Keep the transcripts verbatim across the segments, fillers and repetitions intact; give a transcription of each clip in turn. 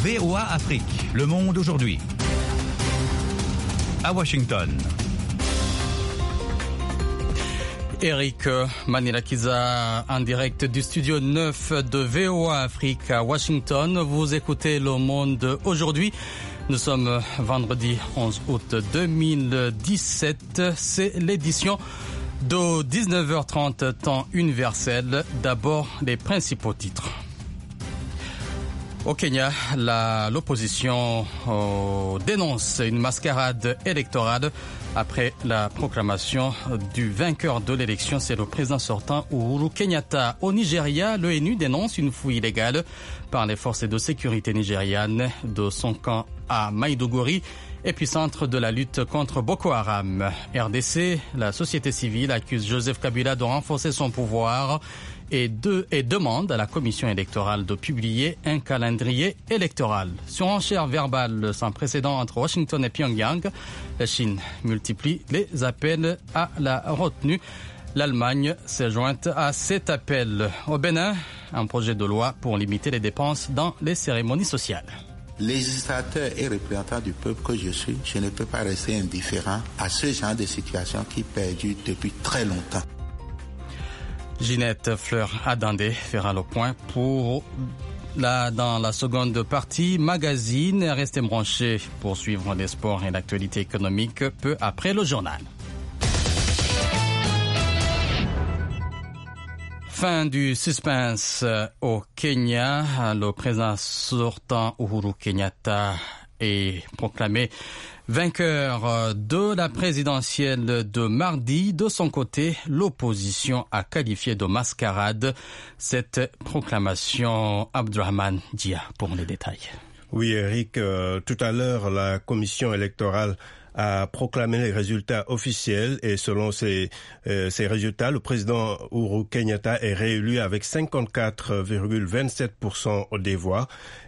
V O A Afrique, le monde aujourd'hui. À Washington. Eric Manilakiza en direct du studio neuf de V O A Afrique à Washington. Vous écoutez Le Monde aujourd'hui. Nous sommes vendredi onze août deux mille dix-sept. C'est l'édition de dix-neuf heures trente temps universel. D'abord, les principaux titres. Au Kenya, la, l'opposition euh, dénonce une mascarade électorale après la proclamation du vainqueur de l'élection. C'est le président sortant Uhuru Kenyatta. Au Nigeria, l'O N U dénonce une fouille illégale par les forces de sécurité nigérianes de son camp à Maïdougouri, épicentre de la lutte contre Boko Haram. R D C, la société civile accuse Joseph Kabila de renforcer son pouvoir et, de, et demande à la commission électorale de publier un calendrier électoral. Surenchère verbale sans précédent entre Washington et Pyongyang, la Chine multiplie les appels à la retenue. L'Allemagne s'est jointe à cet appel. Au Bénin, un projet de loi pour limiter les dépenses dans les cérémonies sociales. Législateur et représentant du peuple que je suis, je ne peux pas rester indifférent à ce genre de situation qui perdure depuis très longtemps. Ginette Fleur-Adandé fera le point pour la, dans la seconde partie magazine. Restez branchés pour suivre les sports et l'actualité économique peu après le journal. Fin du suspense au Kenya. Le président sortant Uhuru Kenyatta est proclamé vainqueur de la présidentielle de mardi. De son côté, l'opposition a qualifié de mascarade cette proclamation. Abdurrahman Dia pour les détails. Oui, Eric, euh, tout à l'heure, la commission électorale a proclamé les résultats officiels et selon ces, euh, ces résultats, le président Uhuru Kenyatta est réélu avec cinquante-quatre virgule vingt-sept pour cent des voix.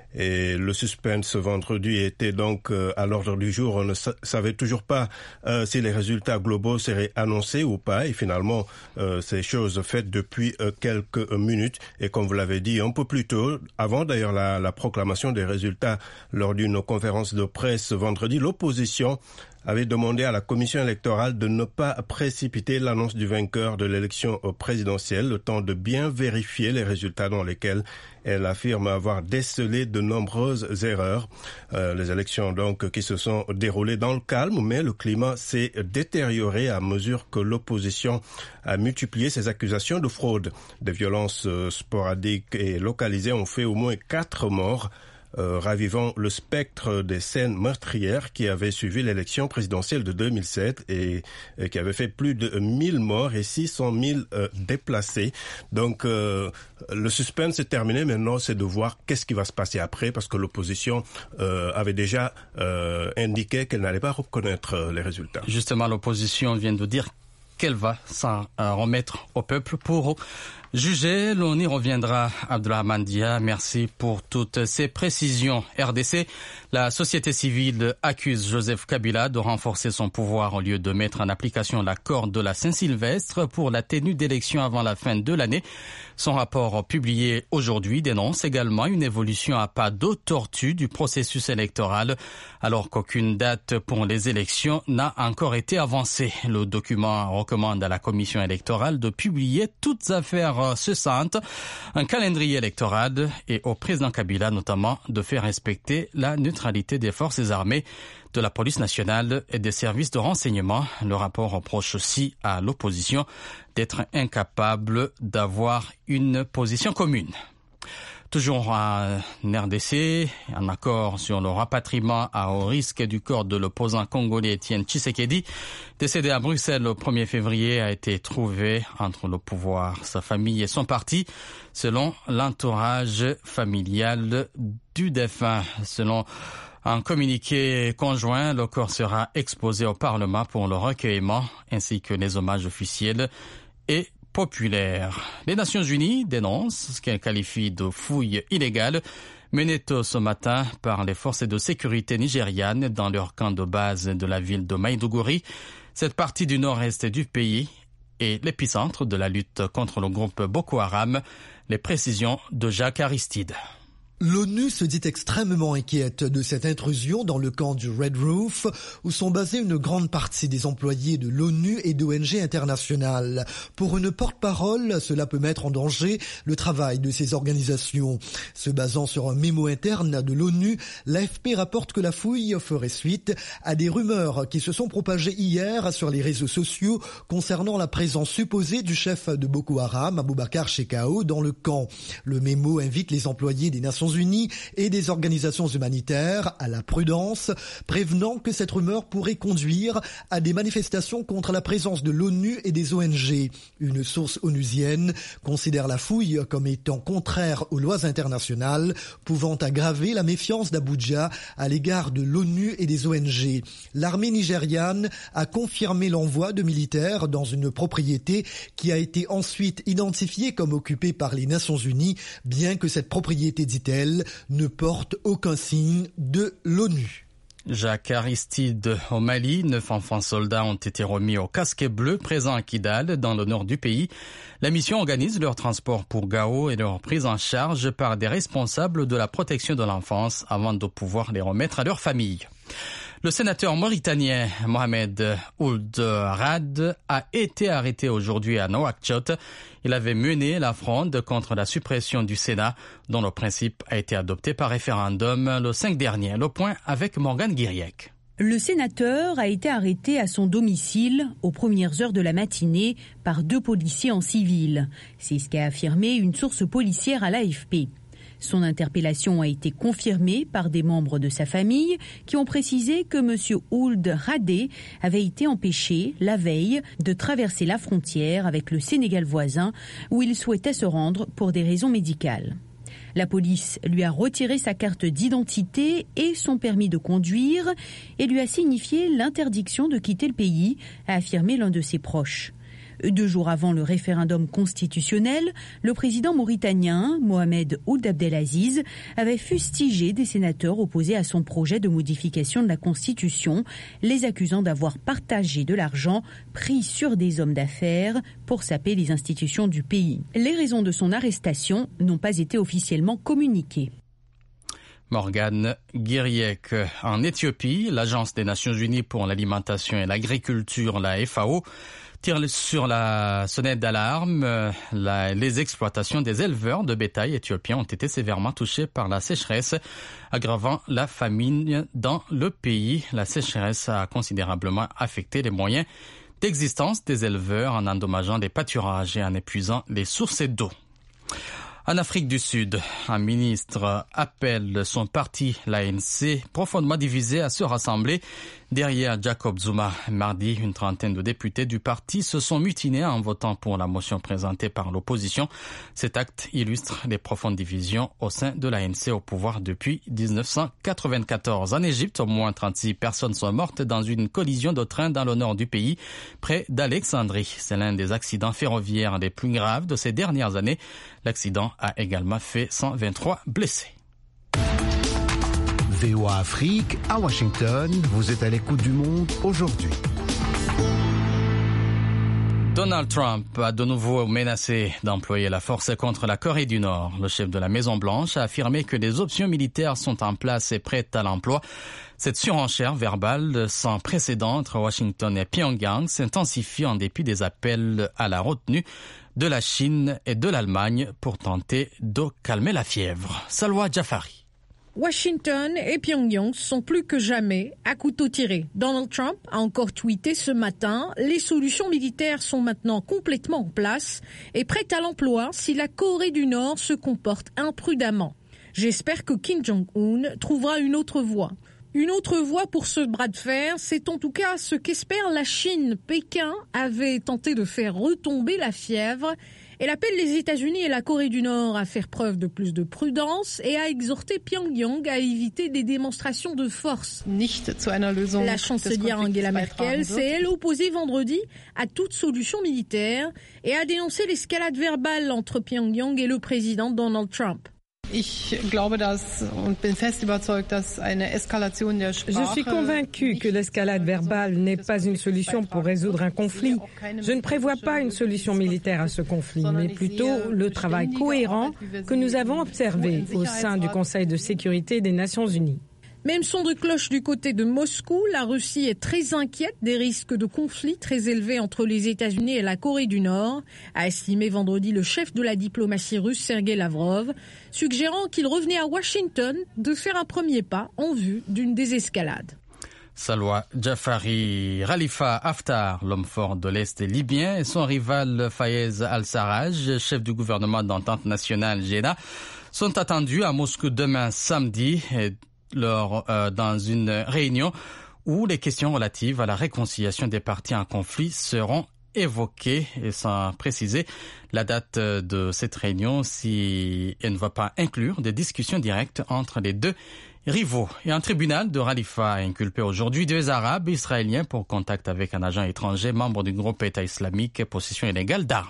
Et le suspense ce vendredi était donc euh, à l'ordre du jour. On ne sa- savait toujours pas euh, si les résultats globaux seraient annoncés ou pas. Et finalement, euh, ces choses faites depuis euh, quelques minutes. Et comme vous l'avez dit un peu plus tôt, avant d'ailleurs la, la proclamation des résultats lors d'une conférence de presse vendredi, l'opposition avait demandé à la commission électorale de ne pas précipiter l'annonce du vainqueur de l'élection présidentielle, le temps de bien vérifier les résultats dans lesquels elle affirme avoir décelé de nombreuses erreurs. Euh, les élections donc qui se sont déroulées dans le calme, mais le climat s'est détérioré à mesure que l'opposition a multiplié ses accusations de fraude. Des violences euh, sporadiques et localisées ont fait au moins quatre morts. Euh, ravivant le spectre des scènes meurtrières qui avaient suivi l'élection présidentielle de deux mille sept et, et qui avait fait plus de mille morts et six cent mille euh, déplacés. Donc euh, le suspense est terminé. Maintenant, c'est de voir qu'est-ce qui va se passer après, parce que l'opposition euh, avait déjà euh, indiqué qu'elle n'allait pas reconnaître les résultats. Justement, l'opposition vient de dire qu'elle va s'en euh, remettre au peuple pour juger. L'on y reviendra. Abdulrahman Dia, merci pour toutes ces précisions. R D C, la société civile accuse Joseph Kabila de renforcer son pouvoir au lieu de mettre en application l'accord de la Saint-Sylvestre pour la tenue d'élections avant la fin de l'année. Son rapport publié aujourd'hui dénonce également une évolution à pas de tortue du processus électoral, alors qu'aucune date pour les élections n'a encore été avancée. Le document recommande à la commission électorale de publier toutes affaires cessantes, un calendrier électoral et au président Kabila notamment de faire respecter la neutralité des forces armées, de la police nationale et des services de renseignement. Le rapport reproche aussi à l'opposition d'être incapable d'avoir une position commune. Toujours en R D C, un accord sur le rapatriement à haut risque du corps de l'opposant congolais Étienne Tshisekedi, décédé à Bruxelles le premier février, a été trouvé entre le pouvoir, sa famille et son parti, selon l'entourage familial du défunt. Selon un communiqué conjoint, le corps sera exposé au Parlement pour le recueillement ainsi que les hommages officiels et populaires. Les Nations Unies dénoncent ce qu'elles qualifient de fouille illégale menée tôt ce matin par les forces de sécurité nigérianes dans leur camp de base de la ville de Maïdougouri. Cette partie du nord-est du pays est l'épicentre de la lutte contre le groupe Boko Haram. Les précisions de Jacques Aristide. L'ONU se dit extrêmement inquiète de cette intrusion dans le camp du Red Roof, où sont basés une grande partie des employés de l'ONU et d'O N G internationales. Pour une porte-parole, cela peut mettre en danger le travail de ces organisations. Se basant sur un mémo interne de l'ONU, l'A F P rapporte que la fouille ferait suite à des rumeurs qui se sont propagées hier sur les réseaux sociaux concernant la présence supposée du chef de Boko Haram, Abubakar Shekau, dans le camp. Le mémo invite les employés des Nations Unies et des organisations humanitaires à la prudence, prévenant que cette rumeur pourrait conduire à des manifestations contre la présence de l'ONU et des O N G. Une source onusienne considère la fouille comme étant contraire aux lois internationales, pouvant aggraver la méfiance d'Abuja à l'égard de l'ONU et des O N G. L'armée nigériane a confirmé l'envoi de militaires dans une propriété qui a été ensuite identifiée comme occupée par les Nations Unies, bien que cette propriété, dit-elle, ne porte aucun signe de l'ONU. Jacques Aristide au Mali, neuf enfants soldats ont été remis au casquet bleu présents à Kidal, dans le nord du pays. La mission organise leur transport pour Gao et leur prise en charge par des responsables de la protection de l'enfance avant de pouvoir les remettre à leur famille. Le sénateur mauritanien Mohamed Ould Rad a été arrêté aujourd'hui à Nouakchott. Il avait mené la fronde contre la suppression du Sénat, dont le principe a été adopté par référendum le cinq dernier. Le point avec Morgane Guiriec. Le sénateur a été arrêté à son domicile aux premières heures de la matinée par deux policiers en civil. C'est ce qu'a affirmé une source policière à l'A F P. Son interpellation a été confirmée par des membres de sa famille qui ont précisé que M. Ould Radé avait été empêché la veille de traverser la frontière avec le Sénégal voisin où il souhaitait se rendre pour des raisons médicales. La police lui a retiré sa carte d'identité et son permis de conduire et lui a signifié l'interdiction de quitter le pays, a affirmé l'un de ses proches. Deux jours avant le référendum constitutionnel, le président mauritanien, Mohamed Ould Abdelaziz, avait fustigé des sénateurs opposés à son projet de modification de la Constitution, les accusant d'avoir partagé de l'argent pris sur des hommes d'affaires pour saper les institutions du pays. Les raisons de son arrestation n'ont pas été officiellement communiquées. Morgane Guiriec. En Éthiopie, l'Agence des Nations Unies pour l'alimentation et l'agriculture, la F A O, tire sur la sonnette d'alarme. La, les exploitations des éleveurs de bétail éthiopiens ont été sévèrement touchées par la sécheresse, aggravant la famine dans le pays. La sécheresse a considérablement affecté les moyens d'existence des éleveurs en endommageant des pâturages et en épuisant les sources d'eau. En Afrique du Sud, un ministre appelle son parti, l'A N C, profondément divisé, à se rassembler derrière Jacob Zuma. Mardi, une trentaine de députés du parti se sont mutinés en votant pour la motion présentée par l'opposition. Cet acte illustre les profondes divisions au sein de l'A N C au pouvoir depuis dix-neuf cent quatre-vingt-quatorze. En Égypte, au moins trente-six personnes sont mortes dans une collision de train dans le nord du pays, près d'Alexandrie. C'est l'un des accidents ferroviaires les plus graves de ces dernières années. L'accident a également fait cent vingt-trois blessés. V O A Afrique, à Washington, vous êtes à l'écoute du monde aujourd'hui. Donald Trump a de nouveau menacé d'employer la force contre la Corée du Nord. Le chef de la Maison-Blanche a affirmé que des options militaires sont en place et prêtes à l'emploi. Cette surenchère verbale sans précédent entre Washington et Pyongyang s'intensifie en dépit des appels à la retenue de la Chine et de l'Allemagne pour tenter de calmer la fièvre. Salwa Jafari. Washington et Pyongyang sont plus que jamais à couteau tiré. Donald Trump a encore tweeté ce matin « Les solutions militaires sont maintenant complètement en place et prêtes à l'emploi si la Corée du Nord se comporte imprudemment. J'espère que Kim Jong-un trouvera une autre voie. » Une autre voie pour ce bras de fer, c'est en tout cas ce qu'espère la Chine. Pékin avait tenté de faire retomber la fièvre. Elle appelle les États-Unis et la Corée du Nord à faire preuve de plus de prudence et à exhorter Pyongyang à éviter des démonstrations de force. La chancelière Angela Merkel s'est elle opposée vendredi à toute solution militaire et a dénoncé l'escalade verbale entre Pyongyang et le président Donald Trump. Je suis convaincue que l'escalade verbale n'est pas une solution pour résoudre un conflit. Je ne prévois pas une solution militaire à ce conflit, mais plutôt le travail cohérent que nous avons observé au sein du Conseil de sécurité des Nations Unies. Même son de cloche du côté de Moscou, la Russie est très inquiète des risques de conflit très élevés entre les États-Unis et la Corée du Nord, a estimé vendredi le chef de la diplomatie russe Sergei Lavrov, suggérant qu'il revenait à Washington de faire un premier pas en vue d'une désescalade. Salwa Jafari, Khalifa Haftar, l'homme fort de l'Est libyen, et son rival Fayez al-Sarraj, chef du gouvernement d'entente nationale Jeddah, sont attendus à Moscou demain samedi et Lors, euh, dans une réunion où les questions relatives à la réconciliation des parties en conflit seront évoquées, et sans préciser la date de cette réunion si elle ne va pas inclure des discussions directes entre les deux rivaux. Et un tribunal de Khalifa a inculpé aujourd'hui deux Arabes israéliens pour contact avec un agent étranger membre du groupe État islamique et possession illégale d'armes.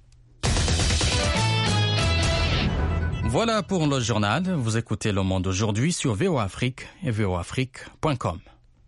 Voilà pour le journal. Vous écoutez Le Monde aujourd'hui sur V O A Afrique et V O A Afrique point com.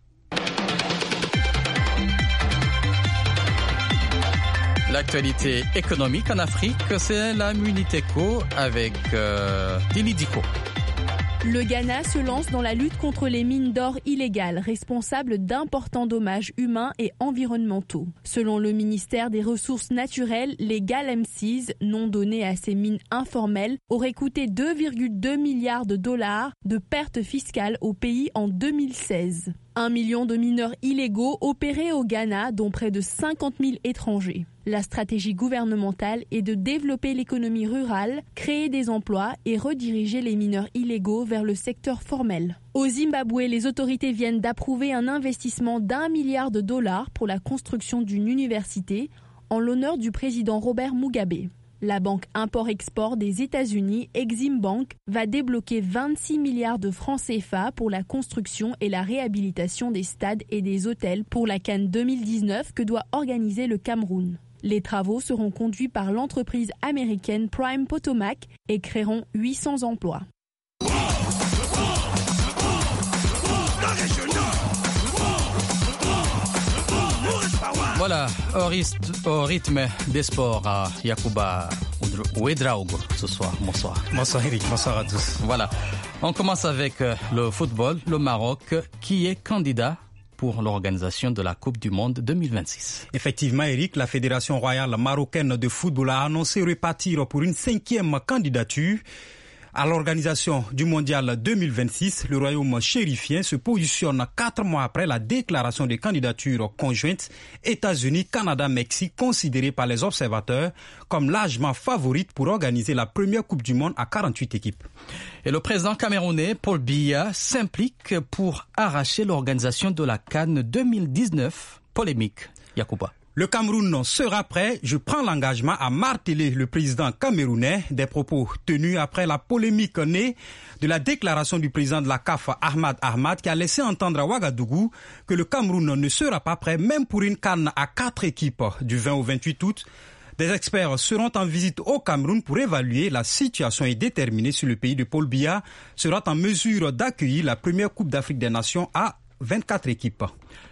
L'actualité économique en Afrique, c'est la Minute Éco avec euh, Dili Diko. Le Ghana se lance dans la lutte contre les mines d'or illégales, responsables d'importants dommages humains et environnementaux. Selon le ministère des Ressources naturelles, les galamsees, nom donné à ces mines informelles, auraient coûté deux virgule deux milliards de dollars de pertes fiscales au pays en deux mille seize. Un million de mineurs illégaux opéraient au Ghana, dont près de cinquante mille étrangers. La stratégie gouvernementale est de développer l'économie rurale, créer des emplois et rediriger les mineurs illégaux vers le secteur formel. Au Zimbabwe, les autorités viennent d'approuver un investissement d'un milliard de dollars pour la construction d'une université en l'honneur du président Robert Mugabe. La banque import-export des États-Unis, Exim Bank, va débloquer vingt-six milliards de francs C F A pour la construction et la réhabilitation des stades et des hôtels pour la CAN deux mille dix-neuf que doit organiser le Cameroun. Les travaux seront conduits par l'entreprise américaine Prime Potomac et créeront huit cents emplois. Voilà, au, au rythme des sports à Yacouba Ouedraogo ce soir. Bonsoir. Bonsoir Eric, bonsoir à tous. Voilà, on commence avec le football, le Maroc qui est candidat pour l'organisation de la Coupe du Monde deux mille vingt-six. Effectivement, Eric, la Fédération royale marocaine de football a annoncé repartir pour une cinquième candidature à l'organisation du Mondial deux mille vingt-six. Le royaume chérifien se positionne quatre mois après la déclaration de candidature conjointe États-Unis, Canada, Mexique, considérée par les observateurs comme largement favorite pour organiser la première Coupe du Monde à quarante-huit équipes. Et le président camerounais Paul Biya s'implique pour arracher l'organisation de la CAN deux mille dix-neuf. Polémique, Yacouba. Le Cameroun sera prêt, je prends l'engagement à marteler le président camerounais, des propos tenus après la polémique née de la déclaration du président de la C A F, Ahmad Ahmad, qui a laissé entendre à Ouagadougou que le Cameroun ne sera pas prêt, même pour une CAN à quatre équipes du vingt au vingt-huit août. Des experts seront en visite au Cameroun pour évaluer la situation et déterminer si le pays de Paul Biya sera en mesure d'accueillir la première Coupe d'Afrique des Nations à vingt-quatre équipes.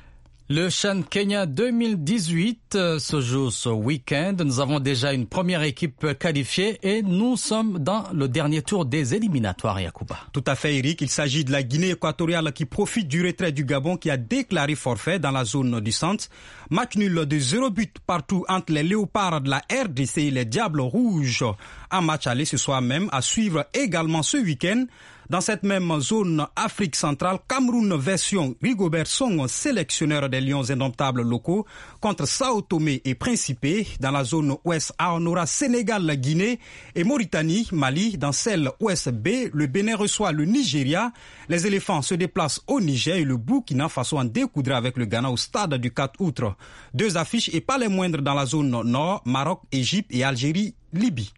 Le CHAN Kenya deux mille dix-huit se joue ce week-end. Nous avons déjà une première équipe qualifiée et nous sommes dans le dernier tour des éliminatoires, Yacouba. Tout à fait, Eric. Il s'agit de la Guinée équatoriale qui profite du retrait du Gabon qui a déclaré forfait dans la zone du centre. Match nul de zéro but partout entre les Léopards de la R D C et les Diables Rouges. Un match aller ce soir même à suivre également ce week-end. Dans cette même zone Afrique centrale, Cameroun version Rigobert Song, sélectionneur des Lions indomptables locaux, contre Sao Tomé et Principe. Dans la zone ouest A, on aura Sénégal, Guinée et Mauritanie, Mali. Dans celle ouest B, le Bénin reçoit le Nigeria. Les éléphants se déplacent au Niger et le Burkina Faso en découdra avec le Ghana au stade du quatre août. Deux affiches et pas les moindres dans la zone nord, Maroc, Égypte et Algérie, Libye.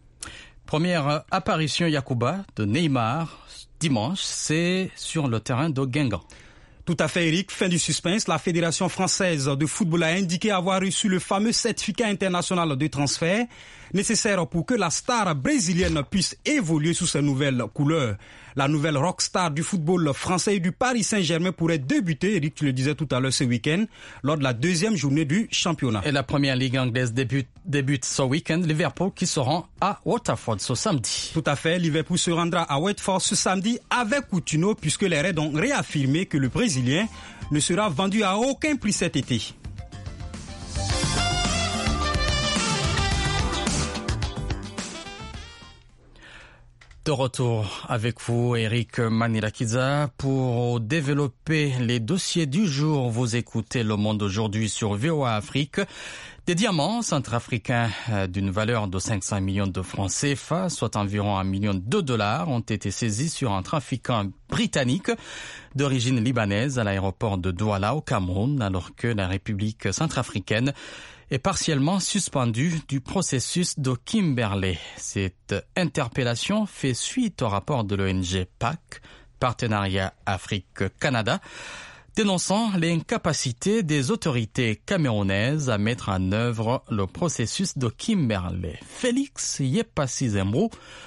Première apparition Yacouba de Neymar dimanche, c'est sur le terrain de Guingamp. Tout à fait, Eric. Fin du suspense. La Fédération française de football a indiqué avoir reçu le fameux certificat international de transfert nécessaire pour que la star brésilienne puisse évoluer sous ses nouvelles couleurs. La nouvelle rockstar du football français et du Paris Saint-Germain pourrait débuter, Eric, tu le disais tout à l'heure, ce week-end, lors de la deuxième journée du championnat. Et la première ligue anglaise débute, débute ce week-end. Liverpool qui se rend à Waterford ce samedi. Tout à fait. Liverpool se rendra à Watford ce samedi avec Coutinho, puisque les Reds ont réaffirmé que le Brésilien ne sera vendu à aucun prix cet été. De retour avec vous, Eric Manilakiza, pour développer les dossiers du jour. Vous écoutez Le Monde aujourd'hui sur V O A Afrique. Des diamants centrafricains d'une valeur de cinq cents millions de francs C F A, soit environ un million de dollars, ont été saisis sur un trafiquant britannique d'origine libanaise à l'aéroport de Douala au Cameroun, alors que la République centrafricaine est partiellement suspendue du processus de Kimberley. Cette interpellation fait suite au rapport de l'O N G P A C, Partenariat Afrique-Canada, dénonçant l'incapacité des autorités camerounaises à mettre en œuvre le processus de Kimberley. Félix Yepassi-Zembrou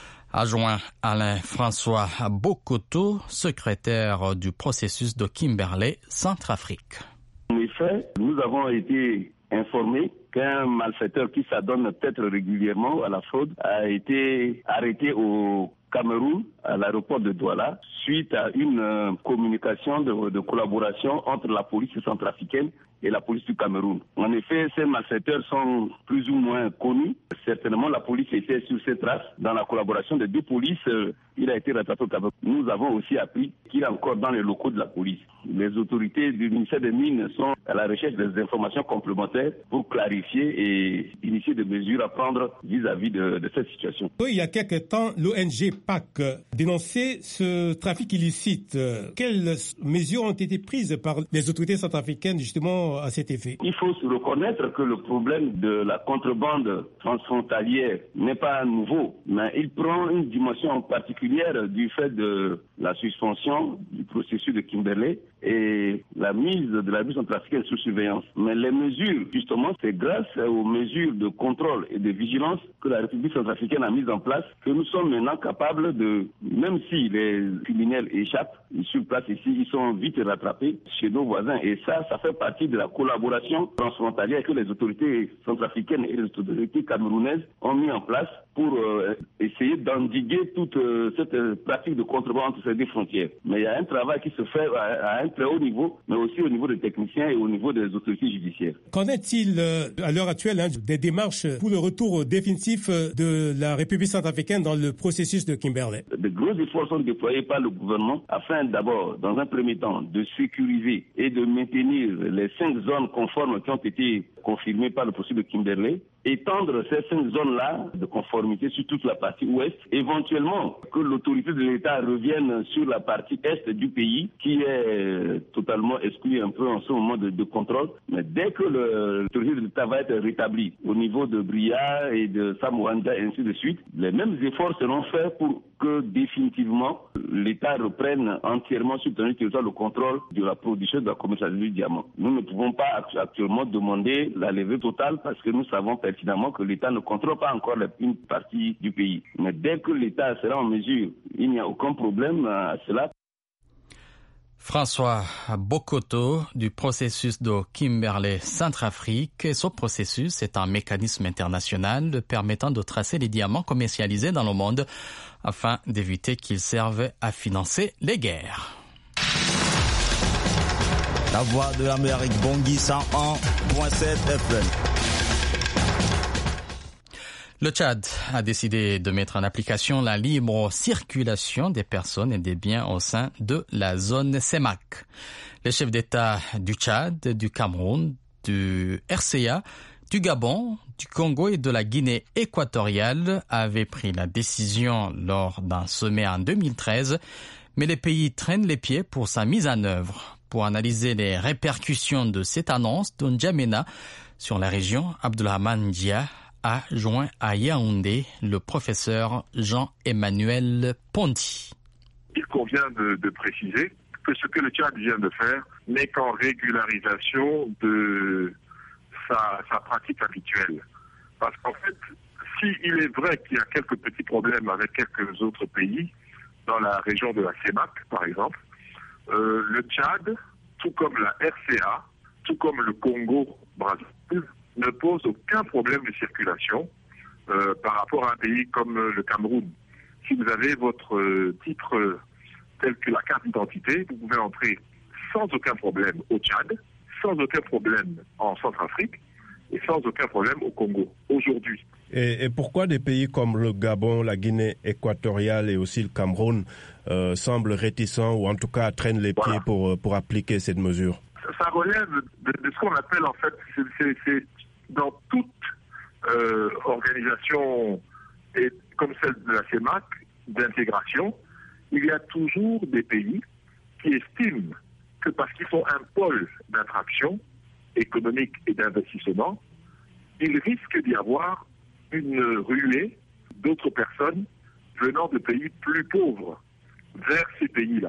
a joint Alain-François Bokoto, secrétaire du processus de Kimberley Centrafrique. En effet, nous avons été informés qu'un malfaiteur qui s'adonne peut-être régulièrement à la fraude a été arrêté au Cameroun, à l'aéroport de Douala, suite à une euh, communication de, de collaboration entre la police centrafricaine et la police du Cameroun. En effet, ces malfaiteurs sont plus ou moins connus. Certainement, la police était sur ses traces. Dans la collaboration des deux polices, euh, il a été rattrapé au Cameroun. Nous avons aussi appris qu'il est encore dans les locaux de la police. Les autorités du ministère des Mines sont à la recherche des informations complémentaires pour clarifier et initier des mesures à prendre vis-à-vis de, de cette situation. Il y a quelque temps, l'O N G P A C dénonçait ce trafic illicite. Quelles mesures ont été prises par les autorités centrafricaines justement à cet effet? Il faut se reconnaître que le problème de la contrebande transfrontalière n'est pas nouveau, mais il prend une dimension particulière du fait de la suspension du processus de Kimberley et la mise de la République centrafricaine sous surveillance. Mais les mesures, justement, c'est grâce aux mesures de contrôle et de vigilance que la République centrafricaine a mises en place que nous sommes maintenant capables de, même si les criminels échappent sur place ici, ils sont vite rattrapés chez nos voisins. Et ça, ça fait partie de la collaboration transfrontalière que les autorités centrafricaines et les autorités camerounaises ont mis en place pour euh, essayer d'endiguer toute euh, cette euh, pratique de contrebande entre ces deux frontières. Mais il y a un travail qui se fait à, à un très haut niveau, mais aussi au niveau des techniciens et au niveau des autorités judiciaires. Qu'en est-il euh, à l'heure actuelle hein, des démarches pour le retour définitif de la République centrafricaine dans le processus de Kimberley? De gros efforts sont déployés par le gouvernement afin d'abord, dans un premier temps, de sécuriser et de maintenir les cinq zones conformes qui ont été confirmées par le processus de Kimberley, étendre ces cinq zones-là de conformité sur toute la partie ouest, éventuellement que l'autorité de l'État revienne sur la partie est du pays qui est totalement exclue un peu en ce moment de, de contrôle. Mais dès que le, l'autorité de l'État va être rétablie au niveau de Bria et de Samouanda et ainsi de suite, les mêmes efforts seront faits pour que définitivement l'État reprenne entièrement sur le territoire le contrôle de la production de la commercialisation du diamant. Nous ne pouvons pas actuellement demander la levée totale parce que nous savons pertinemment que l'État ne contrôle pas encore une partie du pays. Mais dès que l'État sera en mesure, il n'y a aucun problème à cela. François Bokoto du processus de Kimberley Centrafrique. Et ce processus est un mécanisme international permettant de tracer les diamants commercialisés dans le monde afin d'éviter qu'ils servent à financer les guerres. La voix de l'Amérique, Bangui cent un virgule sept F M. Le Tchad a décidé de mettre en application la libre circulation des personnes et des biens au sein de la zone C E M A C. Les chefs d'État du Tchad, du Cameroun, du R C A, du Gabon, du Congo et de la Guinée équatoriale avaient pris la décision lors d'un sommet en deux mille treize, mais les pays traînent les pieds pour sa mise en œuvre. Pour analyser les répercussions de cette annonce de N'Djamena sur la région, Abdelrahman Dia a joint à Yaoundé le professeur Jean-Emmanuel Ponty. Il convient de, de préciser que ce que le Tchad vient de faire n'est qu'en régularisation de sa, sa pratique habituelle. Parce qu'en fait, s'il est vrai qu'il y a quelques petits problèmes avec quelques autres pays, dans la région de la CEMAC par exemple, euh, le Tchad, tout comme la R C A, tout comme le Congo-Brazzaville, ne pose aucun problème de circulation euh, par rapport à un pays comme le Cameroun. Si vous avez votre euh, titre euh, tel que la carte d'identité, vous pouvez entrer sans aucun problème au Tchad, sans aucun problème en Centrafrique et sans aucun problème au Congo, aujourd'hui. Et, et pourquoi des pays comme le Gabon, la Guinée équatoriale et aussi le Cameroun euh, semblent réticents ou en tout cas traînent les pieds voilà. pour, pour appliquer cette mesure? Ça relève de, de ce qu'on appelle en fait, c'est, c'est, c'est dans toute euh, organisation et, comme celle de la CEMAC, d'intégration, il y a toujours des pays qui estiment que parce qu'ils sont un pôle d'attraction économique et d'investissement, il risque d'y avoir une ruée d'autres personnes venant de pays plus pauvres vers ces pays-là.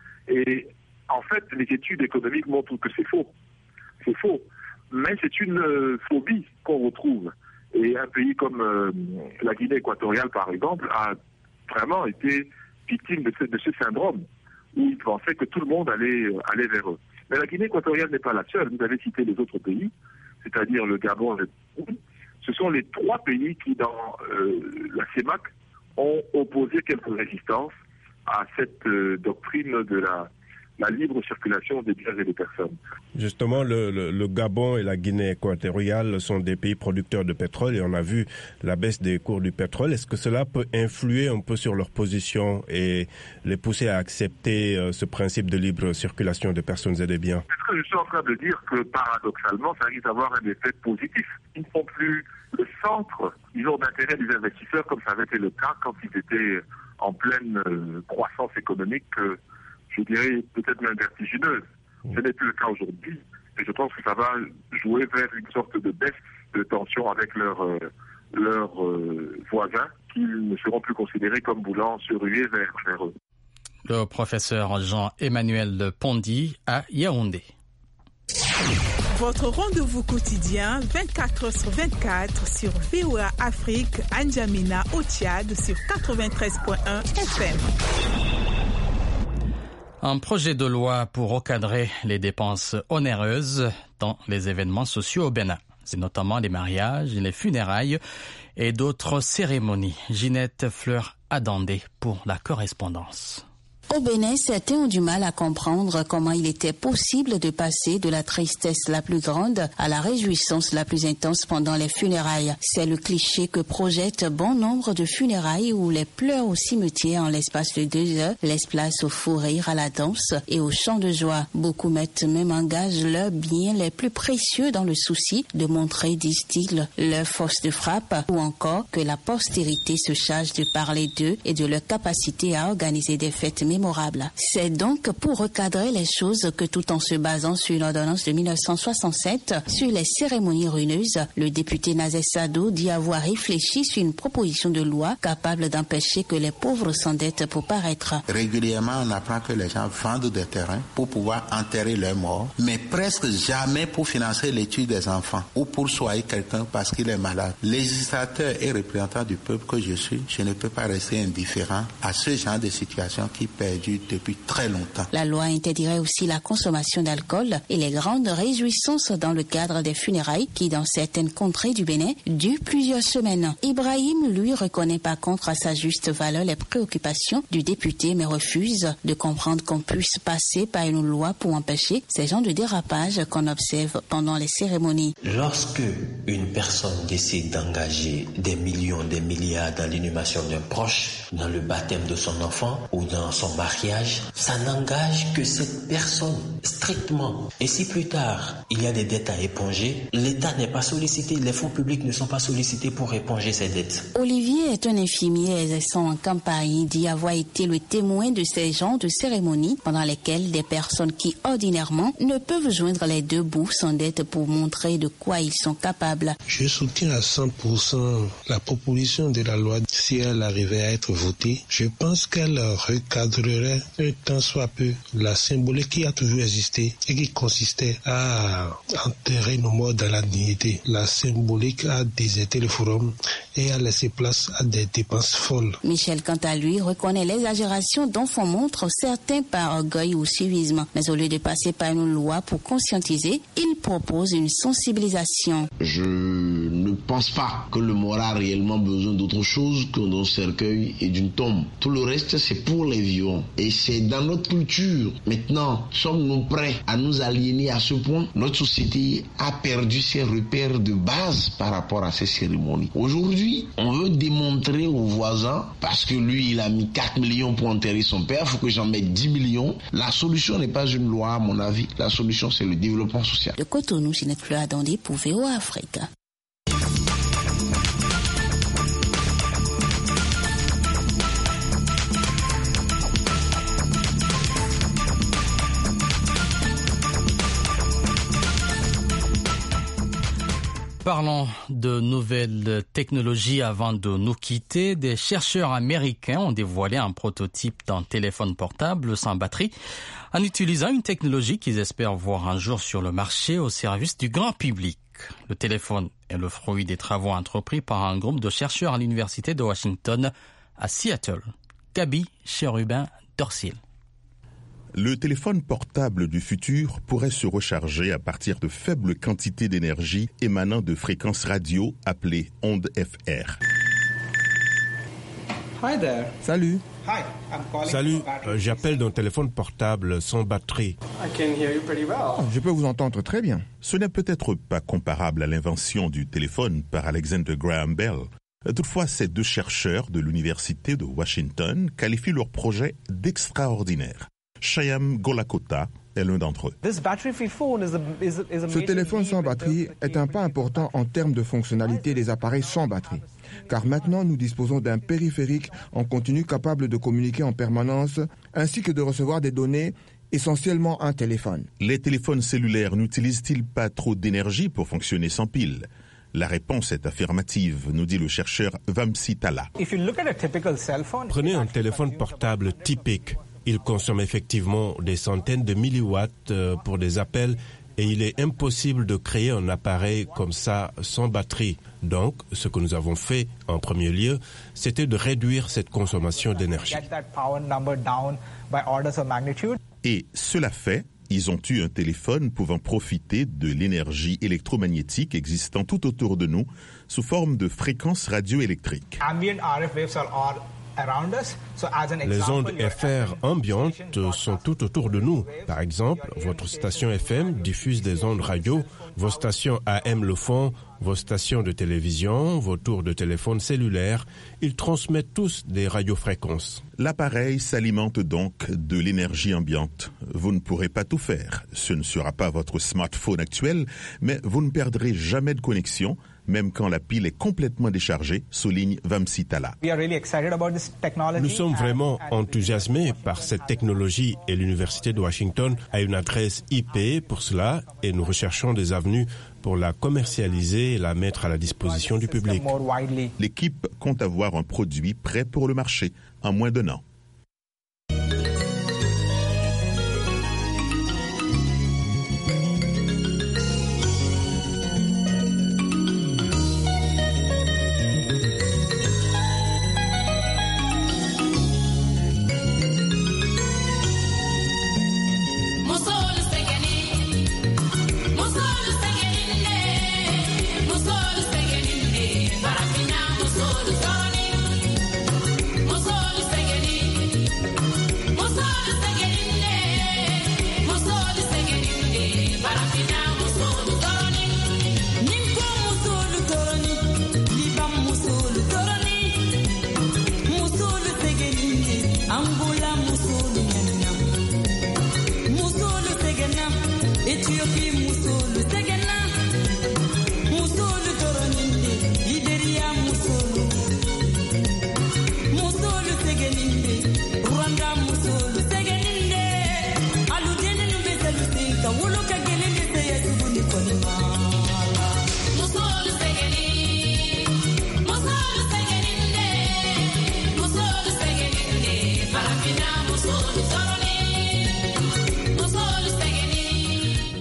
Et en fait, les études économiques montrent que c'est faux. C'est faux. Mais c'est une euh, phobie qu'on retrouve. Et un pays comme euh, la Guinée équatoriale, par exemple, a vraiment été victime de ce, de ce syndrome, où ils pensaient que tout le monde allait, euh, allait vers eux. Mais la Guinée équatoriale n'est pas la seule. Vous avez cité les autres pays, c'est-à-dire le Gabon et le Cameroun. Ce sont les trois pays qui, dans euh, la CEMAC, ont opposé quelques résistances à cette euh, doctrine de la, la libre circulation des biens et des personnes. Justement, le, le, le Gabon et la Guinée équatoriale sont des pays producteurs de pétrole et on a vu la baisse des cours du pétrole. Est-ce que cela peut influer un peu sur leur position et les pousser à accepter euh, ce principe de libre circulation des personnes et des biens? Est-ce que je suis en train de dire que paradoxalement, ça risque d'avoir un effet positif? Ils ne sont plus le centre, disons, d'intérêt des investisseurs comme ça avait été le cas quand ils étaient en pleine euh, croissance économique, euh, je dirais peut-être même vertigineuse. Ce n'est plus le cas aujourd'hui. Et je pense que ça va jouer vers une sorte de baisse de tension avec leurs euh, leurs euh, voisins qui ne seront plus considérés comme voulant se ruer vers, vers eux. Le professeur Jean-Emmanuel Pondy à Yaoundé. Votre rendez-vous quotidien vingt-quatre heures sur vingt-quatre sur V O A Afrique, à N'Djamena au Tchad sur quatre-vingt-treize virgule un F M. Un projet de loi pour recadrer les dépenses onéreuses dans les événements sociaux au Bénin. C'est notamment les mariages, les funérailles et d'autres cérémonies. Ginette Fleur-Adandé pour la correspondance. Au Bénin, certains ont du mal à comprendre comment il était possible de passer de la tristesse la plus grande à la réjouissance la plus intense pendant les funérailles. C'est le cliché que projette bon nombre de funérailles où les pleurs au cimetière en l'espace de deux heures laissent place au fou rire, à la danse et au chant de joie. Beaucoup mettent même en gage leurs biens les plus précieux dans le souci de montrer, disent-ils, leur force de frappe ou encore que la postérité se charge de parler d'eux et de leur capacité à organiser des fêtes mémorables. C'est donc pour recadrer les choses que tout en se basant sur l'ordonnance de mille neuf cent soixante-sept sur les cérémonies ruineuses, le député Nazé Sado dit avoir réfléchi sur une proposition de loi capable d'empêcher que les pauvres s'endettent pour paraître. Régulièrement, on apprend que les gens vendent des terrains pour pouvoir enterrer leurs morts, mais presque jamais pour financer l'étude des enfants ou pour soigner quelqu'un parce qu'il est malade. Législateur et représentant du peuple que je suis, je ne peux pas rester indifférent à ce genre de situation qui perdure depuis très longtemps. La loi interdirait aussi la consommation d'alcool et les grandes réjouissances dans le cadre des funérailles qui, dans certaines contrées du Bénin, durent plusieurs semaines. Ibrahim, lui, reconnaît par contre à sa juste valeur les préoccupations du député, mais refuse de comprendre qu'on puisse passer par une loi pour empêcher ces genres de dérapages qu'on observe pendant les cérémonies. Lorsque une personne décide d'engager des millions, des milliards dans l'inhumation d'un proche, dans le baptême de son enfant ou dans son mariage, ça n'engage que cette personne strictement. Et si plus tard, il y a des dettes à éponger, l'État n'est pas sollicité, les fonds publics ne sont pas sollicités pour éponger ces dettes. Olivier est un infirmier exerçant en campagne. Il dit avoir été le témoin de ces genres de cérémonies pendant lesquelles des personnes qui ordinairement ne peuvent joindre les deux bouts s'endettent pour montrer de quoi ils sont capables. Je soutiens à cent pour cent la proposition de la loi si elle arrivait à être votée. Je pense qu'elle recadre dénaturerait un tant soit peu la symbolique qui a toujours existé et qui consistait à enterrer nos morts dans la dignité. La symbolique a déserté le forum et a laissé place à des dépenses folles. Michel, quant à lui, reconnaît l'exagération dont font montre certains par orgueil ou civisme. Mais au lieu de passer par une loi pour conscientiser, il propose une sensibilisation. Je ne pense pas que le mort a réellement besoin d'autre chose que d'un cercueil et d'une tombe. Tout le reste, c'est pour les vivants. Et c'est dans notre culture. Maintenant, sommes-nous prêts à nous aliéner à ce point? Notre société a perdu ses repères de base par rapport à ces cérémonies. Aujourd'hui, on veut démontrer aux voisins, parce que lui, il a mis quatre millions pour enterrer son père, il faut que j'en mette dix millions. La solution n'est pas une loi, à mon avis. La solution, c'est le développement social. De Cotonou, Ginette Fleur Adondé pour V O A Afrique. Parlons de nouvelles technologies avant de nous quitter. Des chercheurs américains ont dévoilé un prototype d'un téléphone portable sans batterie en utilisant une technologie qu'ils espèrent voir un jour sur le marché au service du grand public. Le téléphone est le fruit des travaux entrepris par un groupe de chercheurs à l'Université de Washington à Seattle. Gabi Cherubin Dorsil. Le téléphone portable du futur pourrait se recharger à partir de faibles quantités d'énergie émanant de fréquences radio appelées ondes F R. Hi there. Salut. Hi, I'm calling Salut, for battery. euh, j'appelle d'un téléphone portable sans batterie. I can hear you pretty well. Je peux vous entendre très bien. Ce n'est peut-être pas comparable à l'invention du téléphone par Alexander Graham Bell. Toutefois, ces deux chercheurs de l'Université de Washington qualifient leur projet d'extraordinaire. Shyam Golakota est l'un d'entre eux. Ce téléphone sans batterie est un pas important en termes de fonctionnalité des appareils sans batterie. Car maintenant, nous disposons d'un périphérique en continu capable de communiquer en permanence, ainsi que de recevoir des données, essentiellement un téléphone. Les téléphones cellulaires n'utilisent-ils pas trop d'énergie pour fonctionner sans pile? La réponse est affirmative, nous dit le chercheur Vamsi Tala. Prenez un téléphone portable typique. Il consomme effectivement des centaines de milliwatts pour des appels et il est impossible de créer un appareil comme ça sans batterie. Donc, ce que nous avons fait en premier lieu, c'était de réduire cette consommation d'énergie. Et cela fait, ils ont eu un téléphone pouvant profiter de l'énergie électromagnétique existant tout autour de nous sous forme de fréquences radioélectriques. Les ondes F R ambiantes sont tout autour de nous. Par exemple, votre station F M diffuse des ondes radio, vos stations A M le font, vos stations de télévision, vos tours de téléphone cellulaire, ils transmettent tous des radiofréquences. L'appareil s'alimente donc de l'énergie ambiante. Vous ne pourrez pas tout faire. Ce ne sera pas votre smartphone actuel, mais vous ne perdrez jamais de connexion, même quand la pile est complètement déchargée, souligne Vamsi Tala. Nous sommes vraiment enthousiasmés par cette technologie et l'Université de Washington a une adresse I P pour cela et nous recherchons des avenues pour la commercialiser et la mettre à la disposition du public. L'équipe compte avoir un produit prêt pour le marché en moins d'un an. Musolo spaghetti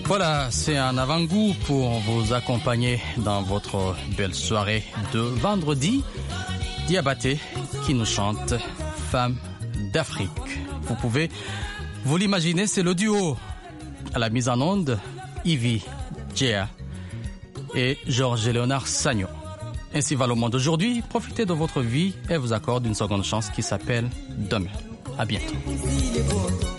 Voilà, c'est un avant-goût pour vous accompagner dans votre belle soirée de vendredi. Diabaté qui nous chante Femme d'Afrique. Vous pouvez vous l'imaginer, c'est le duo à la mise en onde, Ivy Djea et Georges-Léonard Sagnon. Ainsi va le monde aujourd'hui. Profitez de votre vie et vous accorde une seconde chance qui s'appelle demain. À bientôt.